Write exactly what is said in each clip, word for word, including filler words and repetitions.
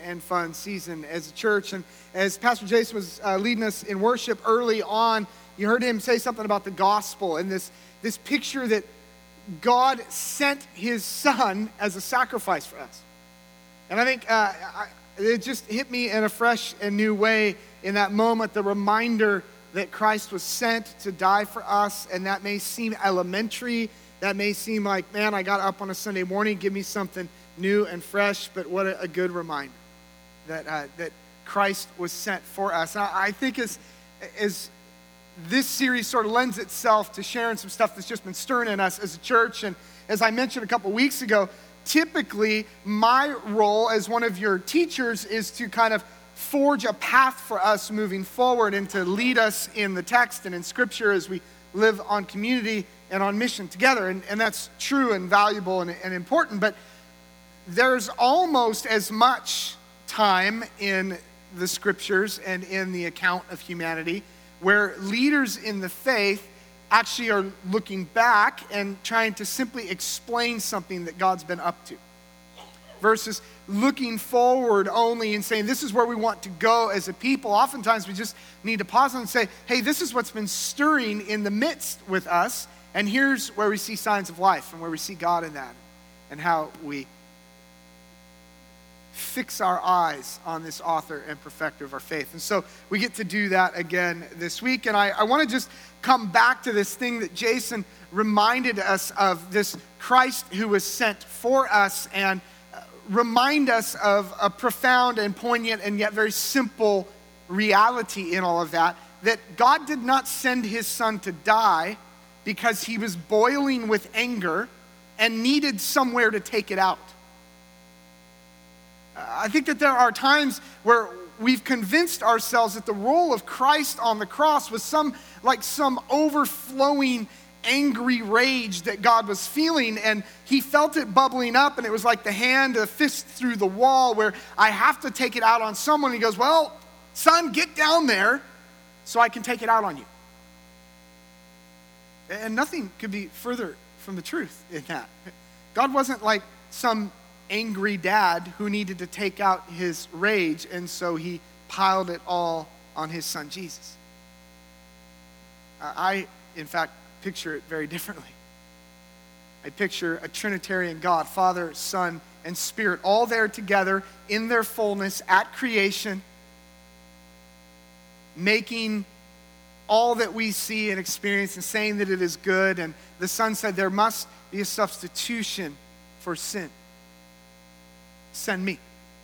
and fun season as a church. And as Pastor Jason was uh, leading us in worship early on, you heard him say something about the gospel and this, this picture that God sent his son as a sacrifice for us. And I think uh, I, it just hit me in a fresh and new way in that moment, the reminder that Christ was sent to die for us. And that may seem elementary. That may seem like, man, I got up on a Sunday morning, give me something new and fresh. But what a, a good reminder that uh, that Christ was sent for us. And I, I think as as this series sort of lends itself to sharing some stuff that's just been stirring in us as a church. And as I mentioned a couple weeks ago, typically my role as one of your teachers is to kind of forge a path for us moving forward and to lead us in the text and in scripture as we live on community and on mission together. And, and that's true and valuable and, and important. But there's almost as much time in the scriptures and in the account of humanity where leaders in the faith actually are looking back and trying to simply explain something that God's been up to, versus looking forward only and saying, this is where we want to go as a people. Oftentimes we just need to pause and say, hey, this is what's been stirring in the midst with us, and here's where we see signs of life and where we see God in that, and how we fix our eyes on this author and perfecter of our faith. And so we get to do that again this week. And I, I want to just come back to this thing that Jason reminded us of, this Christ who was sent for us, and uh, remind us of a profound and poignant and yet very simple reality in all of that, that God did not send his son to die because he was boiling with anger and needed somewhere to take it out. I think that there are times where we've convinced ourselves that the role of Christ on the cross was some like some overflowing angry rage that God was feeling, and he felt it bubbling up, and it was like the hand, a fist through the wall where I have to take it out on someone. He goes, well, son, get down there so I can take it out on you. And nothing could be further from the truth in that. God wasn't like some angry dad who needed to take out his rage, and so he piled it all on his son Jesus. Uh, I, in fact, picture it very differently. I picture a Trinitarian God, Father, Son, and Spirit, all there together in their fullness at creation, making all that we see and experience and saying that it is good. And the Son said there must be a substitution for sin. Send me.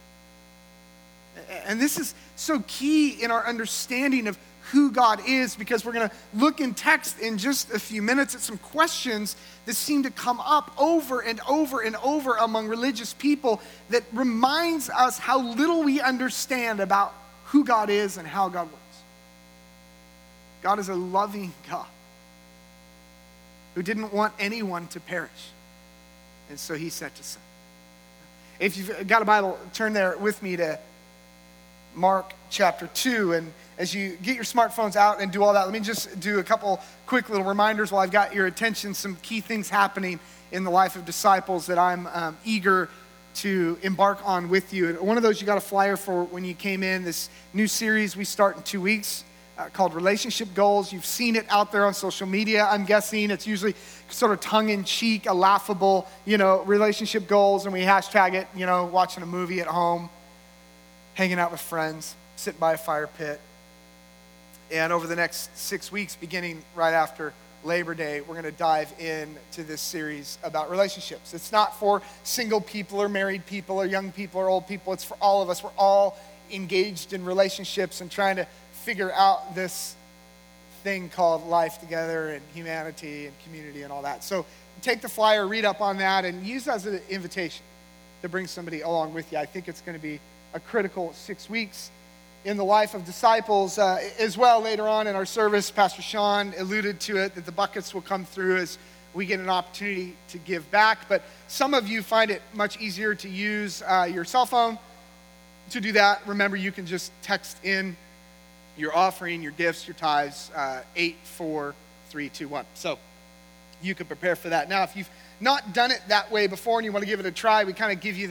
And this is so key in our understanding of who God is, because we're going to look in text in just a few minutes at some questions that seem to come up over and over and over among religious people that reminds us how little we understand about who God is and how God works. God is a loving God who didn't want anyone to perish, and so he sent his son. If you've got a Bible, turn there with me to Mark chapter two. And as you get your smartphones out and do all that, let me just do a couple quick little reminders while I've got your attention. Some key things happening in the life of disciples that I'm um, eager to embark on with you. And one of those you got a flyer for when you came in, this new series we start in two weeks uh, called Relationship Goals. You've seen it out there on social media, I'm guessing. It's usually sort of tongue-in-cheek, a laughable, you know, relationship goals, and we hashtag it, you know, watching a movie at home, hanging out with friends, sitting by a fire pit. And over the next six weeks, beginning right after Labor Day, we're going to dive into this series about relationships. It's not for single people or married people or young people or old people. It's for all of us. We're all engaged in relationships and trying to figure out this thing called life together and humanity and community and all that. So take the flyer, read up on that, and use that as an invitation to bring somebody along with you. I think it's going to be a critical six weeks in the life of disciples. Uh, as well, later on in our service, Pastor Sean alluded to it, that the buckets will come through as we get an opportunity to give back. But some of you find it much easier to use uh, your cell phone. To do that, remember, you can just text in your offering, your gifts, your tithes, uh, eight four three two one. So you can prepare for that. Now, if you've not done it that way before and you want to give it a try, we kind of give you that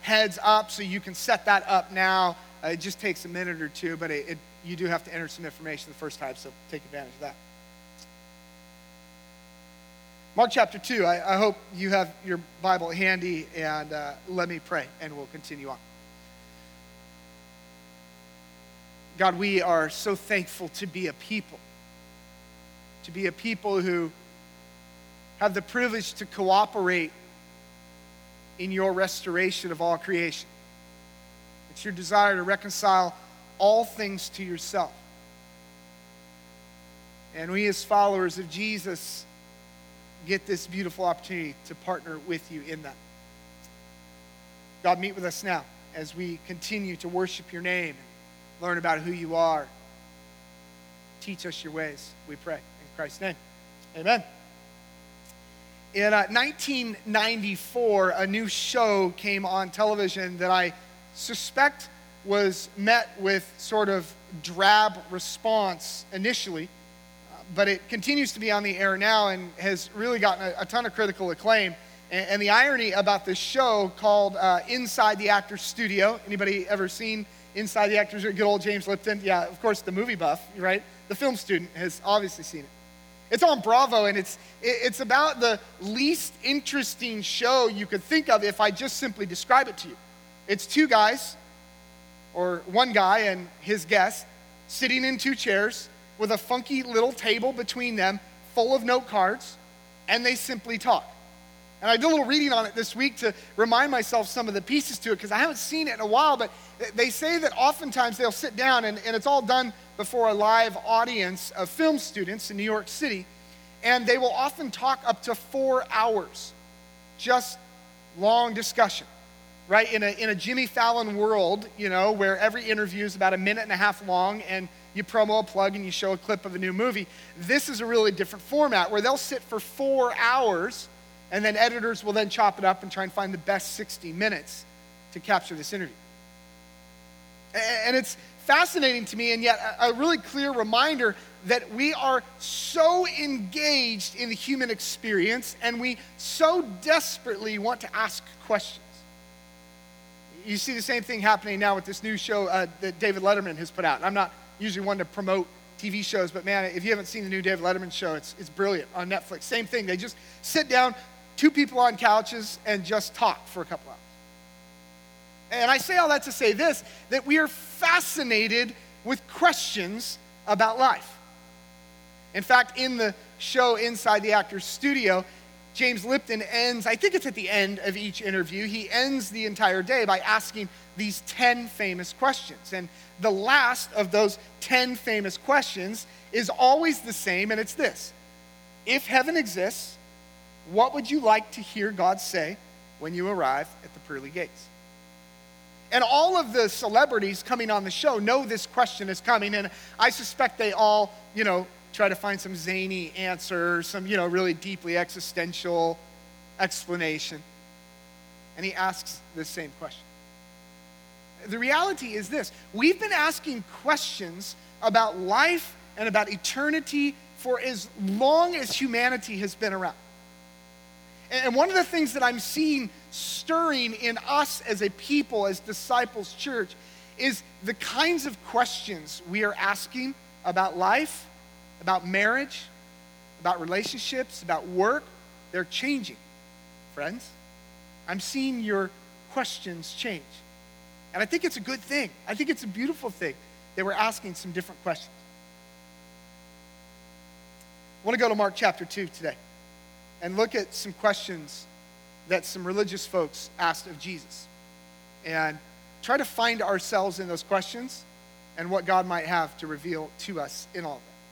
heads up so you can set that up now. Uh, it just takes a minute or two, but it, it, you do have to enter some information the first time, so take advantage of that. Mark chapter two, I, I hope you have your Bible handy, and uh, let me pray, and we'll continue on. God, we are so thankful to be a people, to be a people who have the privilege to cooperate in your restoration of all creation. It's your desire to reconcile all things to yourself. And we as followers of Jesus get this beautiful opportunity to partner with you in that. God, meet with us now as we continue to worship your name and learn about who you are. Teach us your ways, we pray. In Christ's name, amen. In uh, nineteen ninety-four, a new show came on television that I suspect was met with sort of drab response initially, uh, but it continues to be on the air now and has really gotten a, a ton of critical acclaim. And, and the irony about this show called uh, Inside the Actors Studio. Anybody ever seen Inside the Actors? Good old James Lipton. Yeah, of course, the movie buff, right? The film student has obviously seen it. It's on Bravo, and it's it's about the least interesting show you could think of if I just simply describe it to you. It's two guys, or one guy and his guest, sitting in two chairs with a funky little table between them full of note cards, and they simply talk. And I did a little reading on it this week to remind myself some of the pieces to it, because I haven't seen it in a while, but they say that oftentimes they'll sit down, and, and it's all done before a live audience of film students in New York City, and they will often talk up to four hours, just long discussion, right? In a, in a Jimmy Fallon world, you know, where every interview is about a minute and a half long, and you promo a plug and you show a clip of a new movie. This is a really different format where they'll sit for four hours, and then editors will then chop it up and try and find the best sixty minutes to capture this interview. And it's fascinating to me, and yet a really clear reminder that we are so engaged in the human experience, and we so desperately want to ask questions. You see the same thing happening now with this new show uh, that David Letterman has put out. And I'm not usually one to promote T V shows, but man, if you haven't seen the new David Letterman show, it's, it's brilliant on Netflix. Same thing. They just sit down, two people on couches, and just talk for a couple hours. And I say all that to say this, that we are fascinated with questions about life. In fact, in the show Inside the Actors Studio, James Lipton ends, I think it's at the end of each interview, he ends the entire day by asking these ten famous questions. And the last of those ten famous questions is always the same, and it's this: if heaven exists, what would you like to hear God say when you arrive at the pearly gates? And all of the celebrities coming on the show know this question is coming, and I suspect they all, you know, try to find some zany answer, some, you know, really deeply existential explanation. And he asks the same question. The reality is this: we've been asking questions about life and about eternity for as long as humanity has been around. And one of the things that I'm seeing stirring in us as a people, as Disciples Church, is the kinds of questions we are asking about life, about marriage, about relationships, about work. They're changing, friends. I'm seeing your questions change. And I think it's a good thing. I think it's a beautiful thing that we're asking some different questions. I want to go to Mark chapter two today and look at some questions that some religious folks asked of Jesus, and try to find ourselves in those questions and what God might have to reveal to us in all of that.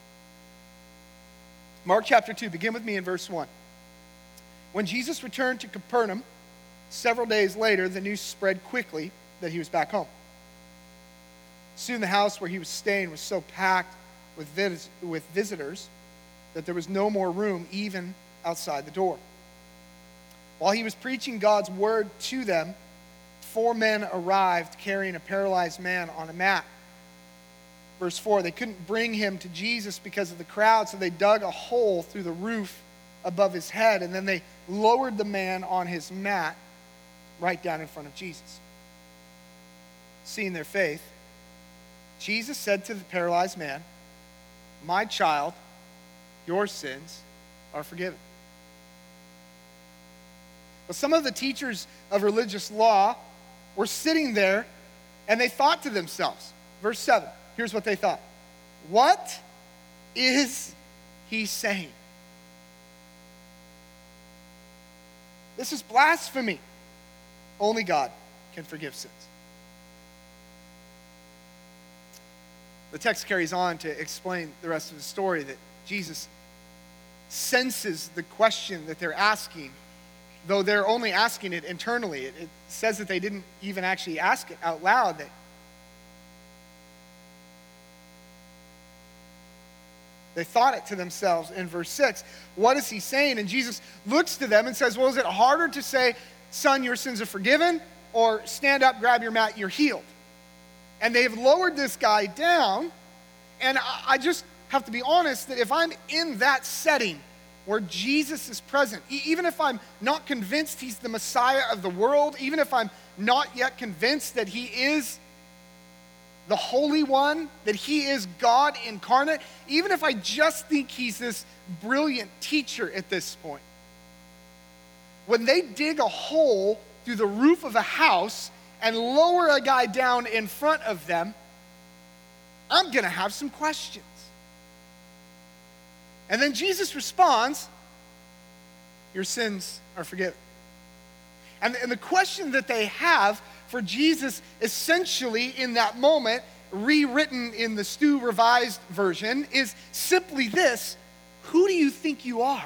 Mark chapter two, begin with me in verse one. When Jesus returned to Capernaum, several days later, the news spread quickly that he was back home. Soon the house where he was staying was so packed with, vis- with visitors that there was no more room even outside the door. While he was preaching God's word to them, four men arrived carrying a paralyzed man on a mat. Verse four, they couldn't bring him to Jesus because of the crowd, so they dug a hole through the roof above his head, and then they lowered the man on his mat, right down in front of Jesus. Seeing their faith, Jesus said to the paralyzed man, "My child, your sins are forgiven." But some of the teachers of religious law were sitting there and they thought to themselves, verse seven, here's what they thought. What is he saying? This is blasphemy. Only God can forgive sins. The text carries on to explain the rest of the story, that Jesus senses the question that they're asking, though they're only asking it internally. It, it says that they didn't even actually ask it out loud. They, they thought it to themselves in verse six. What is he saying? And Jesus looks to them and says, well, is it harder to say, son, your sins are forgiven, or stand up, grab your mat, you're healed? And they've lowered this guy down, and I, I just have to be honest that if I'm in that setting where Jesus is present, e- even if I'm not convinced he's the Messiah of the world, even if I'm not yet convinced that he is the Holy One, that he is God incarnate, even if I just think he's this brilliant teacher at this point, when they dig a hole through the roof of a house and lower a guy down in front of them, I'm going to have some questions. And then Jesus responds, your sins are forgiven. And, and the question that they have for Jesus, essentially in that moment, rewritten in the Stu Revised version, is simply this: who do you think you are?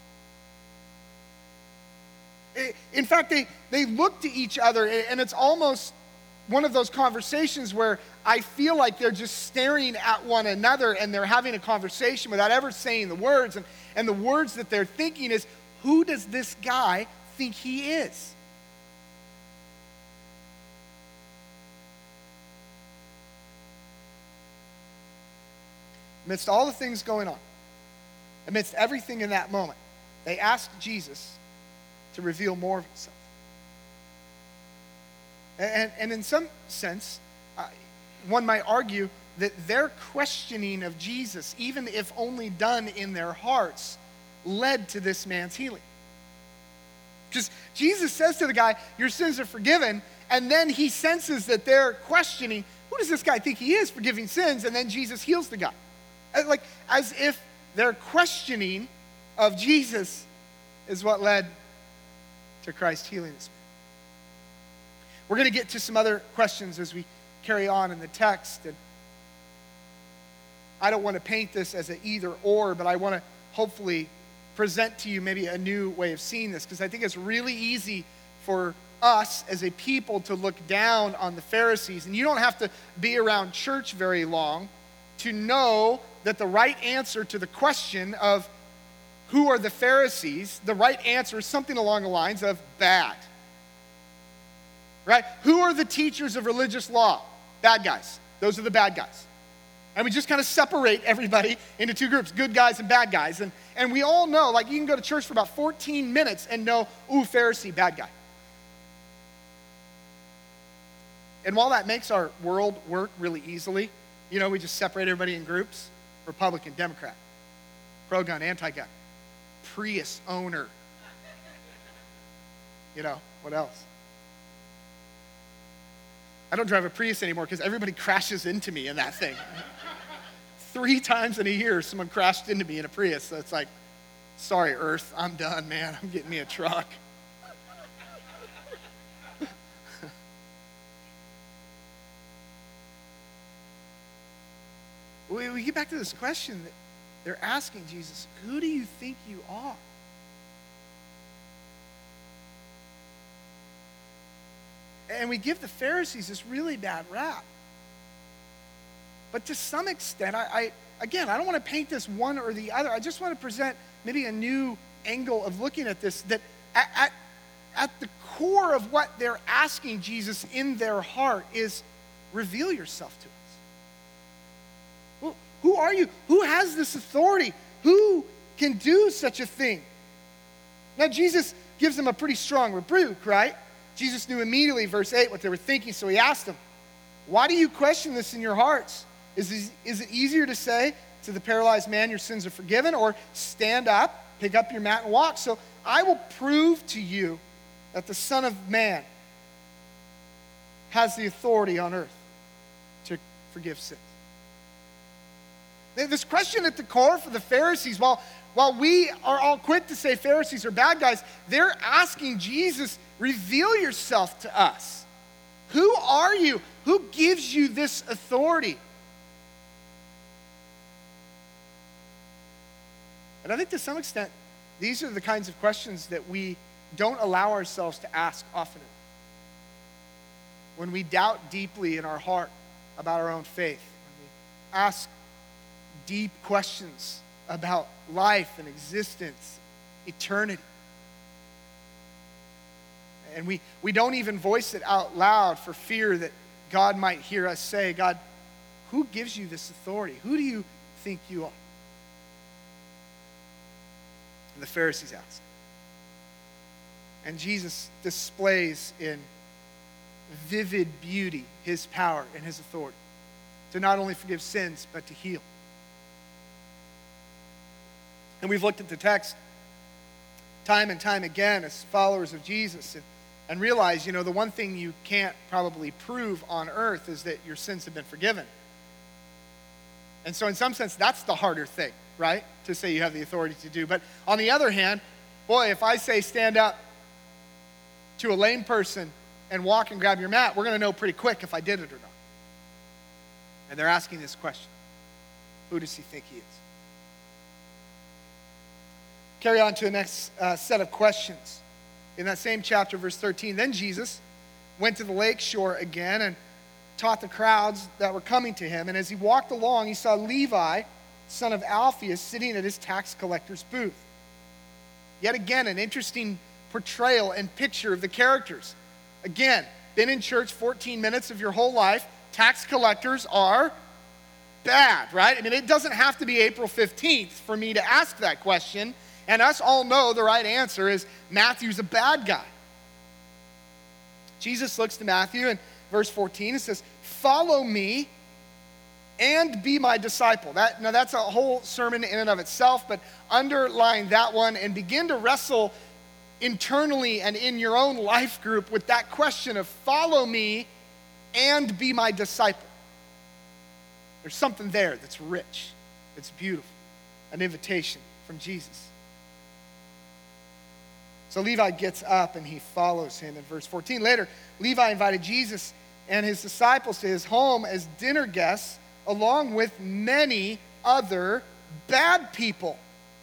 In fact, they, they look to each other, and it's almost one of those conversations where I feel like they're just staring at one another and they're having a conversation without ever saying the words. And, and the words that they're thinking is, who does this guy think he is? Amidst all the things going on, amidst everything in that moment, they asked Jesus to reveal more of himself. And, and in some sense, uh, one might argue that their questioning of Jesus, even if only done in their hearts, led to this man's healing. Because Jesus says to the guy, your sins are forgiven, and then he senses that they're questioning, who does this guy think he is, forgiving sins? And then Jesus heals the guy. Like, as if their questioning of Jesus is what led to Christ healing this man. We're going to get to some other questions as we carry on in the text. And I don't want to paint this as an either or, but I want to hopefully present to you maybe a new way of seeing this, because I think it's really easy for us as a people to look down on the Pharisees. And you don't have to be around church very long to know that the right answer to the question of who are the Pharisees, the right answer is something along the lines of bad. Right? Who are the teachers of religious law? Bad guys. Those are the bad guys. And we just kind of separate everybody into two groups, good guys and bad guys. And, and we all know, like, you can go to church for about fourteen minutes and know, ooh, Pharisee, bad guy. And while that makes our world work really easily, you know, we just separate everybody in groups: Republican, Democrat, pro-gun, anti-gun, Prius owner. You know, what else? I don't drive a Prius anymore because everybody crashes into me in that thing. Three times in a year, someone crashed into me in a Prius. So it's like, sorry, Earth, I'm done, man. I'm getting me a truck. we, we get back to this question that they're asking Jesus, who do you think you are? And we give the Pharisees this really bad rap. But to some extent, I, I again, I don't want to paint this one or the other. I just want to present maybe a new angle of looking at this, that at, at, at the core of what they're asking Jesus in their heart is, reveal yourself to us. Well, who are you? Who has this authority? Who can do such a thing? Now, Jesus gives them a pretty strong rebuke, right? Jesus knew immediately, verse eight, what they were thinking, so he asked them, why do you question this in your hearts? Is, this, is it easier to say to the paralyzed man, your sins are forgiven, or stand up, pick up your mat and walk? So I will prove to you that the Son of Man has the authority on earth to forgive sins. This question at the core for the Pharisees, while, while we are all quick to say Pharisees are bad guys, they're asking Jesus, reveal yourself to us. Who are you? Who gives you this authority? And I think to some extent, these are the kinds of questions that we don't allow ourselves to ask often enough. When we doubt deeply in our heart about our own faith, when we ask deep questions about life and existence, eternity. And we, we don't even voice it out loud for fear that God might hear us say, God, who gives you this authority? Who do you think you are? And the Pharisees ask. And Jesus displays in vivid beauty his power and his authority to not only forgive sins, but to heal. And we've looked at the text time and time again as followers of Jesus and, and realized, you know, the one thing you can't probably prove on earth is that your sins have been forgiven. And so in some sense, that's the harder thing, right? To say you have the authority to do. But on the other hand, boy, if I say stand up to a lame person and walk and grab your mat, we're going to know pretty quick if I did it or not. And they're asking this question. Who does he think he is? Carry on to the next uh, set of questions. In that same chapter, verse thirteen, then Jesus went to the lake shore again and taught the crowds that were coming to him. And as he walked along, he saw Levi, son of Alphaeus, sitting at his tax collector's booth. Yet again, an interesting portrayal and picture of the characters. Again, been in church fourteen minutes of your whole life. Tax collectors are bad, right? I mean, it doesn't have to be April fifteenth for me to ask that question. And us all know the right answer is Matthew's a bad guy. Jesus looks to Matthew in verse fourteen and says, follow me and be my disciple. That, now that's a whole sermon in and of itself, but underline that one and begin to wrestle internally and in your own life group with that question of follow me and be my disciple. There's something there that's rich, that's beautiful, an invitation from Jesus. So Levi gets up and he follows him in verse fourteen. Later, Levi invited Jesus and his disciples to his home as dinner guests, along with many other bad people.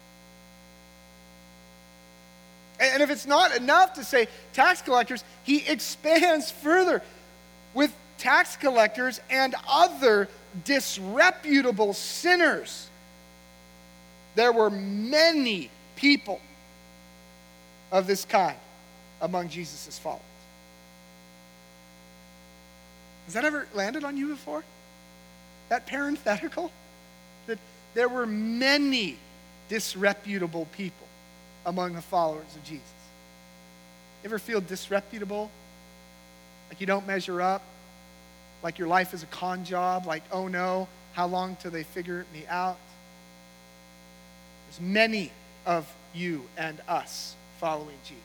And if it's not enough to say tax collectors, he expands further with tax collectors and other disreputable sinners. There were many people of this kind among Jesus' followers. Has that ever landed on you before? That parenthetical? That there were many disreputable people among the followers of Jesus. You ever feel disreputable? Like you don't measure up? Like your life is a con job? Like, oh no, how long till they figure me out? There's many of you and us following Jesus.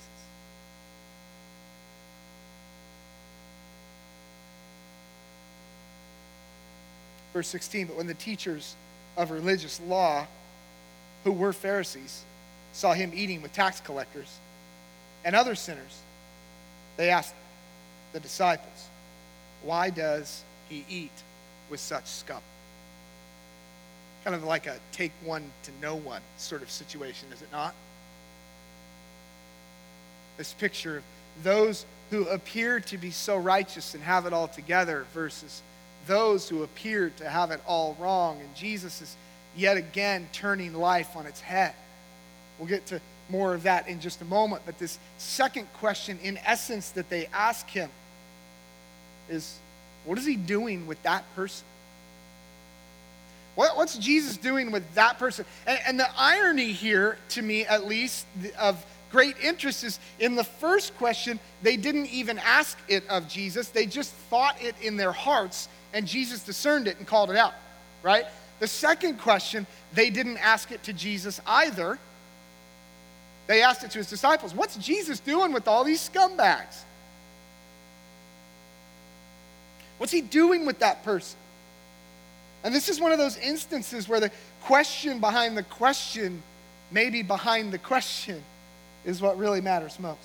Verse sixteen, but when the teachers of religious law, who were Pharisees, saw him eating with tax collectors and other sinners, they asked the disciples, why does he eat with such scum? Kind of like a take one to know one sort of situation, is it not? This picture of those who appear to be so righteous and have it all together versus those who appear to have it all wrong. And Jesus is yet again turning life on its head. We'll get to more of that in just a moment. But this second question, in essence, that they ask him is, what is he doing with that person? What, what's Jesus doing with that person? And, and the irony here, to me at least, of great interest is in the first question, they didn't even ask it of Jesus. They just thought it in their hearts, and Jesus discerned it and called it out, right? The second question, they didn't ask it to Jesus either. They asked it to his disciples. What's Jesus doing with all these scumbags? What's he doing with that person? And this is one of those instances where the question behind the question, maybe behind the question, is what really matters most.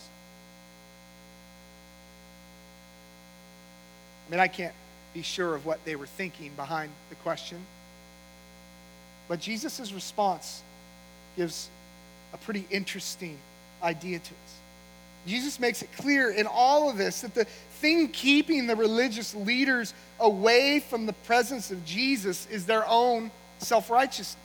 I mean, I can't be sure of what they were thinking behind the question, but Jesus' response gives a pretty interesting idea to us. Jesus makes it clear in all of this that the thing keeping the religious leaders away from the presence of Jesus is their own self-righteousness.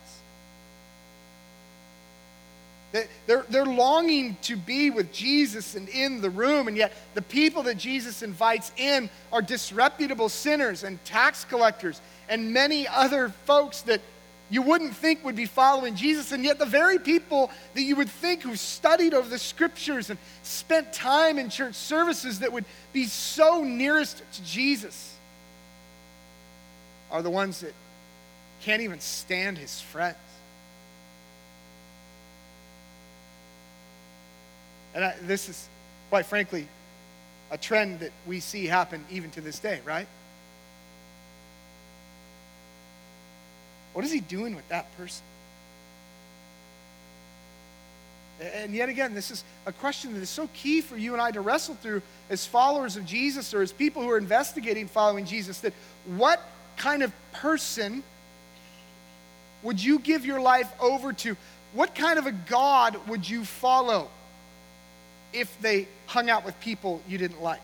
They're, they're longing to be with Jesus and in the room, and yet the people that Jesus invites in are disreputable sinners and tax collectors and many other folks that you wouldn't think would be following Jesus, and yet the very people that you would think who studied over the scriptures and spent time in church services that would be so nearest to Jesus are the ones that can't even stand his friends. And I, this is, quite frankly, a trend that we see happen even to this day, right? What is he doing with that person? And yet again, this is a question that is so key for you and I to wrestle through as followers of Jesus or as people who are investigating following Jesus, that what kind of person would you give your life over to? What kind of a God would you follow if they hung out with people you didn't like?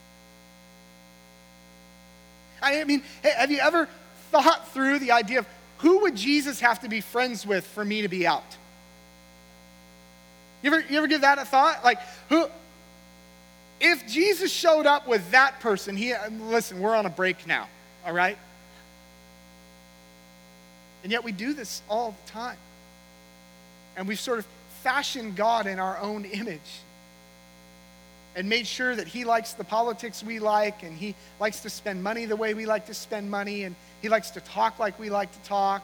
I mean, have you ever thought through the idea of who would Jesus have to be friends with for me to be out? You ever, you ever give that a thought? Like, who, if Jesus showed up with that person, he, listen, we're on a break now, all right? And yet we do this all the time. And we've sort of fashioned God in our own image and made sure that he likes the politics we like, and he likes to spend money the way we like to spend money, and he likes to talk like we like to talk.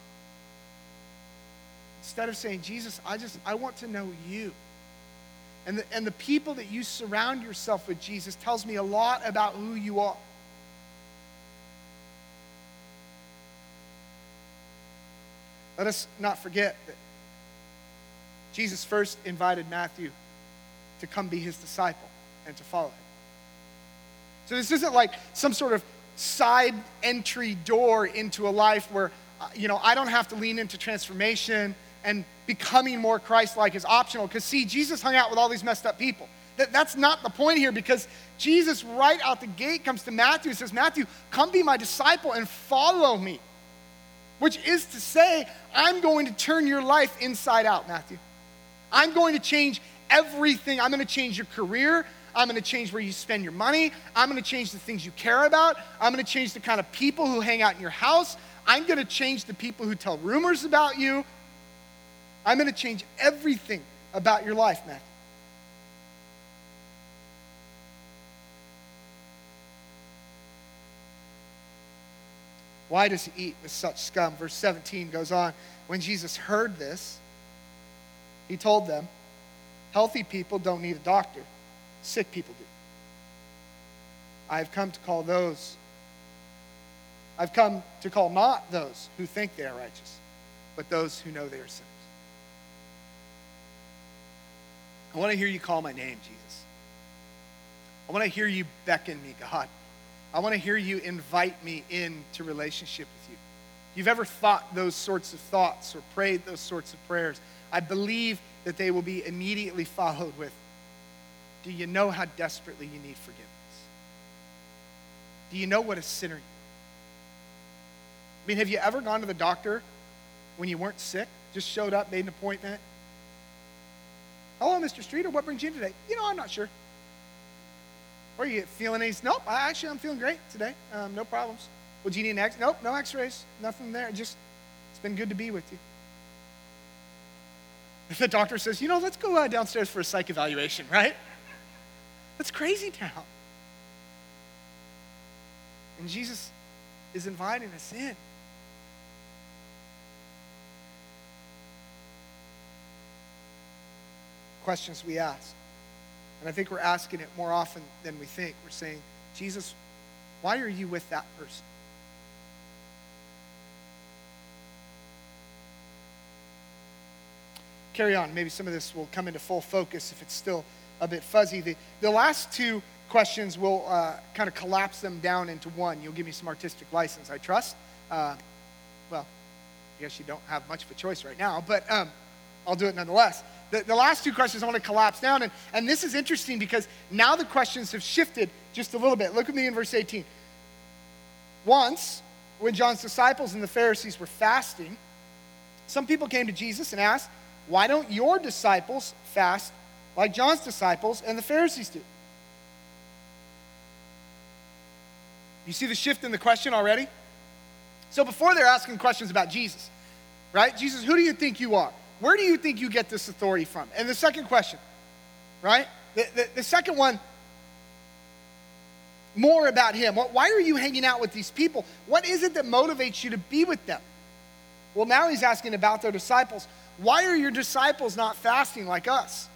Instead of saying, Jesus, I just, I want to know you. And the, and the people that you surround yourself with, Jesus, tells me a lot about who you are. Let us not forget that Jesus first invited Matthew to come be his disciple and to follow him. So this isn't like some sort of side entry door into a life where, uh, you know, I don't have to lean into transformation and becoming more Christ-like is optional. Because see, Jesus hung out with all these messed up people. That, that's not the point here, because Jesus right out the gate comes to Matthew and says, Matthew, come be my disciple and follow me. Which is to say, I'm going to turn your life inside out, Matthew. I'm going to change everything. I'm going to change your career. I'm going to change where you spend your money. I'm going to change the things you care about. I'm going to change the kind of people who hang out in your house. I'm going to change the people who tell rumors about you. I'm going to change everything about your life, Matthew. Why does he eat with such scum? Verse seventeen goes on. When Jesus heard this, he told them, healthy people don't need a doctor. Sick people do. I have come to call those, I've come to call not those who think they are righteous, but those who know they are sinners. I want to hear you call my name, Jesus. I want to hear you beckon me, God. I want to hear you invite me into relationship with you. If you've ever thought those sorts of thoughts or prayed those sorts of prayers, I believe that they will be immediately followed with, do you know how desperately you need forgiveness? Do you know what a sinner you are? I mean, have you ever gone to the doctor when you weren't sick, just showed up, made an appointment? Hello, Mister Streeter, what brings you in today? You know, I'm not sure. Or are you feeling any? Nope, I, actually, I'm feeling great today. Um, no problems. Well, do you need an X? Nope, no x-rays. Nothing there. Just, it's been good to be with you. The doctor says, you know, let's go uh, downstairs for a psych evaluation, right? That's crazy town. And Jesus is inviting us in. Questions we ask. And I think we're asking it more often than we think. We're saying, Jesus, why are you with that person? Carry on. Maybe some of this will come into full focus if it's still a bit fuzzy. The, the last two questions, we'll uh, kind of collapse them down into one. You'll give me some artistic license, I trust. Uh, well, I guess you don't have much of a choice right now, but um, I'll do it nonetheless. The, the last two questions I want to collapse down, and, and this is interesting because now the questions have shifted just a little bit. Look with me in verse eighteen. Once, when John's disciples and the Pharisees were fasting, some people came to Jesus and asked, why don't your disciples fast like John's disciples and the Pharisees do? You see the shift in the question already? So before they're asking questions about Jesus, right? Jesus, who do you think you are? Where do you think you get this authority from? And the second question, right? The, the, the second one, more about him. Why are you hanging out with these people? What is it that motivates you to be with them? Well, now he's asking about their disciples. Why are your disciples not fasting like us?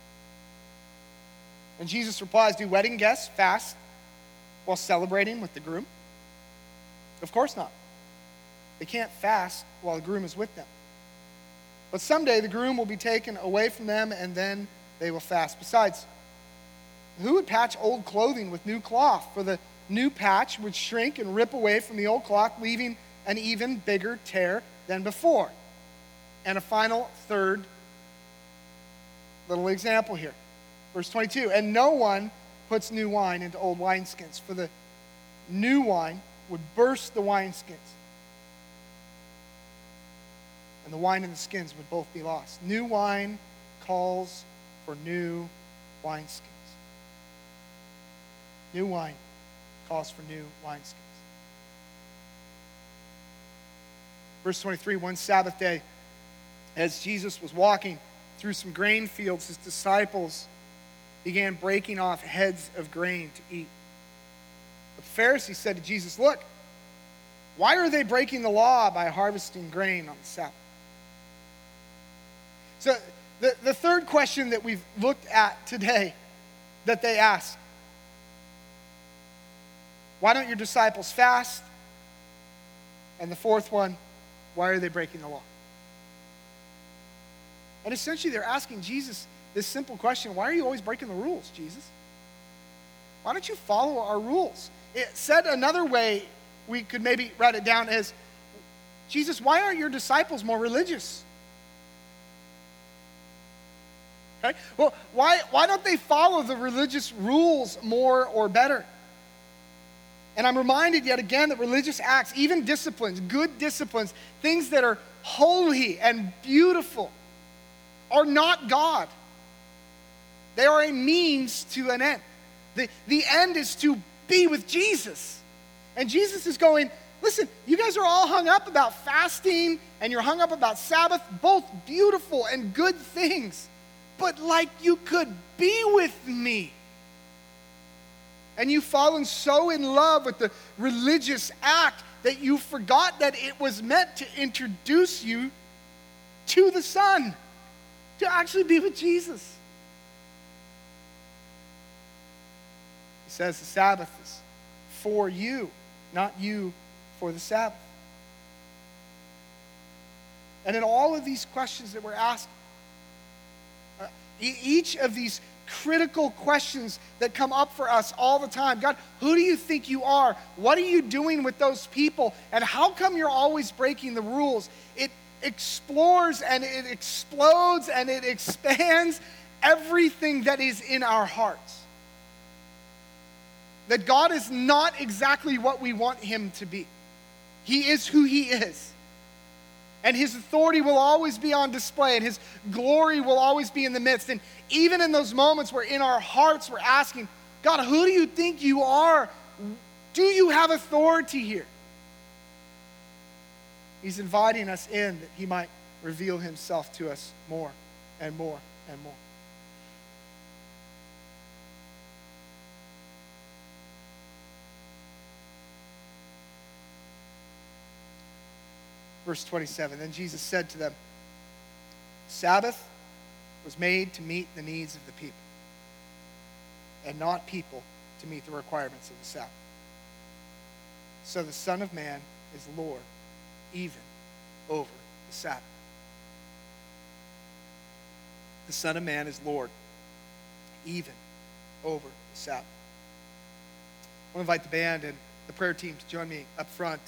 And Jesus replies, do wedding guests fast while celebrating with the groom? Of course not. They can't fast while the groom is with them. But someday the groom will be taken away from them and then they will fast. Besides, who would patch old clothing with new cloth? For the new patch would shrink and rip away from the old cloth, leaving an even bigger tear than before. And a final third little example here. Verse twenty-two, and no one puts new wine into old wineskins, for the new wine would burst the wineskins, and the wine and the skins would both be lost. New wine calls for new wineskins. New wine calls for new wineskins. Verse twenty-three, one Sabbath day, as Jesus was walking through some grain fields, his disciples began breaking off heads of grain to eat. But the Pharisees said to Jesus, look, why are they breaking the law by harvesting grain on the Sabbath? So the, the third question that we've looked at today that they asked, why don't your disciples fast? And the fourth one, why are they breaking the law? And essentially they're asking Jesus this simple question, why are you always breaking the rules, Jesus? Why don't you follow our rules? It said another way, we could maybe write it down as, Jesus, why aren't your disciples more religious? Okay? Well, why, why don't they follow the religious rules more or better? And I'm reminded yet again that religious acts, even disciplines, good disciplines, things that are holy and beautiful, are not God. They are a means to an end. The, the end is to be with Jesus. And Jesus is going, listen, you guys are all hung up about fasting and you're hung up about Sabbath, both beautiful and good things. But like you could be with me. And you've fallen so in love with the religious act that you forgot that it was meant to introduce you to the Son, to actually be with Jesus. He says the Sabbath is for you, not you for the Sabbath. And in all of these questions that we're asked, uh, e- each of these critical questions that come up for us all the time. God, who do you think you are? What are you doing with those people? And how come you're always breaking the rules? It explores and it explodes and it expands everything that is in our hearts. That God is not exactly what we want him to be. He is who he is. And his authority will always be on display, and his glory will always be in the midst. And even in those moments where in our hearts we're asking, God, who do you think you are? Do you have authority here? He's inviting us in that he might reveal himself to us more and more and more. Verse twenty-seven, then Jesus said to them, Sabbath was made to meet the needs of the people, and not people to meet the requirements of the Sabbath. So the Son of Man is Lord, even over the Sabbath. The Son of Man is Lord, even over the Sabbath. I want to invite the band and the prayer team to join me up front.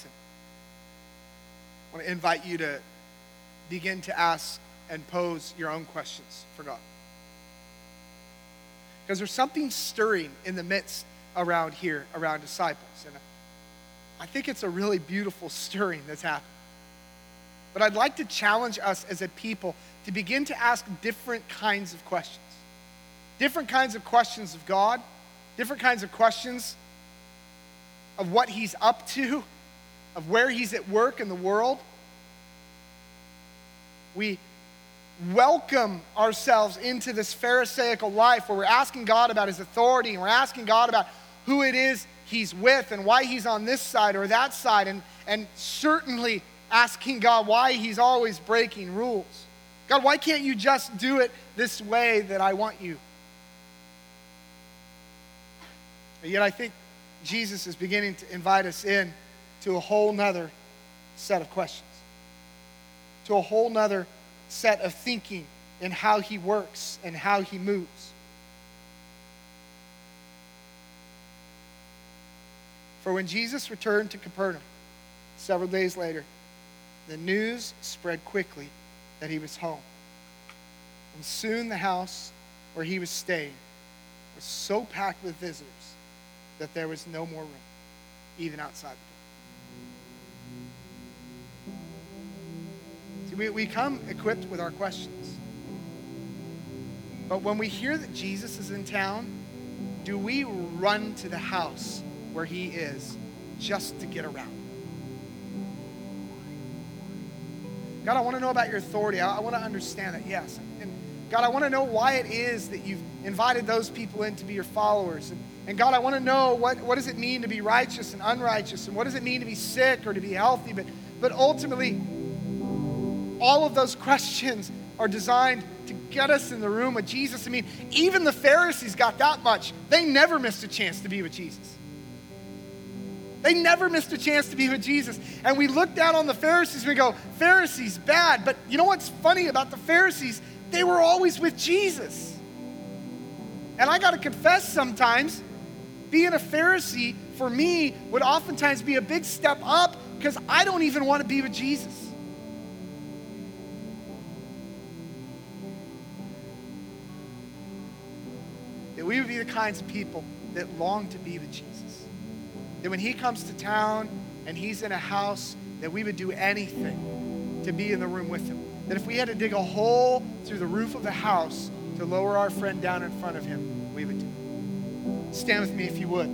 I want to invite you to begin to ask and pose your own questions for God. Because there's something stirring in the midst around here, around disciples. And I think it's a really beautiful stirring that's happening. But I'd like to challenge us as a people to begin to ask different kinds of questions. Different kinds of questions of God, different kinds of questions of what he's up to, of where he's at work in the world. We welcome ourselves into this Pharisaical life where we're asking God about his authority, and we're asking God about who it is he's with and why he's on this side or that side, and, and certainly asking God why he's always breaking rules. God, why can't you just do it this way that I want you? But yet I think Jesus is beginning to invite us in to a whole nother set of questions, to a whole nother set of thinking in how he works and how he moves. For when Jesus returned to Capernaum several days later, the news spread quickly that he was home. And soon the house where he was staying was so packed with visitors that there was no more room, even outside the door. See, we, we come equipped with our questions. But when we hear that Jesus is in town, do we run to the house where he is just to get around? God, I want to know about your authority. I, I want to understand that, yes. And God, I want to know why it is that you've invited those people in to be your followers. And, and God, I want to know what, what does it mean to be righteous and unrighteous, and what does it mean to be sick or to be healthy. But, but ultimately, all of those questions are designed to get us in the room with Jesus. I mean, even the Pharisees got that much. They never missed a chance to be with Jesus. They never missed a chance to be with Jesus. And we look down on the Pharisees and we go, Pharisees, bad. But you know what's funny about the Pharisees? They were always with Jesus. And I got to confess sometimes, being a Pharisee for me would oftentimes be a big step up because I don't even want to be with Jesus. That we would be the kinds of people that long to be with Jesus. That when he comes to town and he's in a house, that we would do anything to be in the room with him. That if we had to dig a hole through the roof of the house to lower our friend down in front of him, we would do it. Stand with me if you would.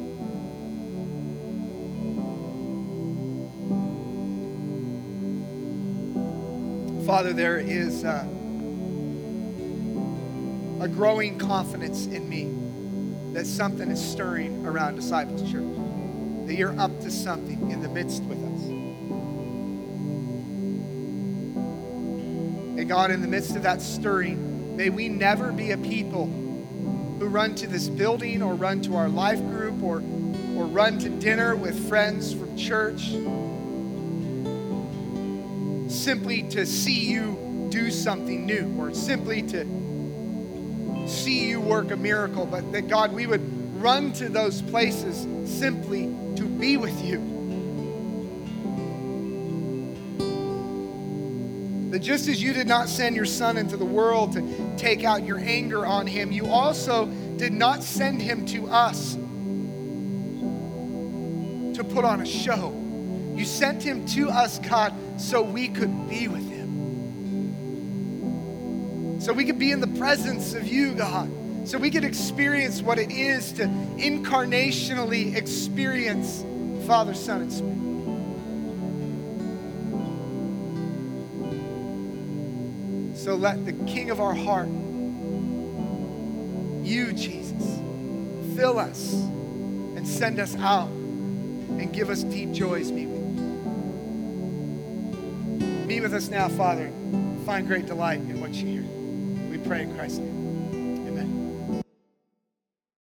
Father, there is uh, a growing confidence in me that something is stirring around Disciples Church. That you're up to something in the midst with us. And God, in the midst of that stirring, may we never be a people who run to this building or run to our life group or, or run to dinner with friends from church simply to see you do something new or simply to see you work a miracle, but that, God, we would run to those places simply to be with you. That just as you did not send your Son into the world to take out your anger on him, you also did not send him to us to put on a show. You sent him to us, God, so we could be with him. So we could be in the presence of you, God. So we could experience what it is to incarnationally experience Father, Son, and Spirit. So let the King of our heart, you, Jesus, fill us and send us out and give us deep joys. Meet with you. Meet with us now, Father. Find great delight in what you hear. We pray in Christ's name.